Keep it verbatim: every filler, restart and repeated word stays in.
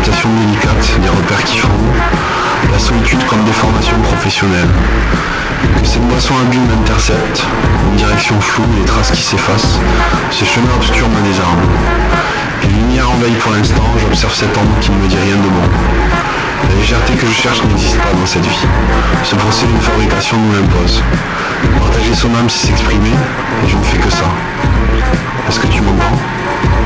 adaptation délicate, des repères qui font, la solitude comme déformation professionnelle. Que cette boisson à bulles m'intercepte, une direction floue, les traces qui s'effacent, ce chemin obscur me désarme. Les lumières envahissent pour l'instant, j'observe cet homme qui ne me dit rien de bon. La légèreté que je cherche n'existe pas dans cette vie. Ce procédé de fabrication nous l'impose. Partager son âme, c'est s'exprimer, et je ne fais que ça. Est-ce que tu m'entends ?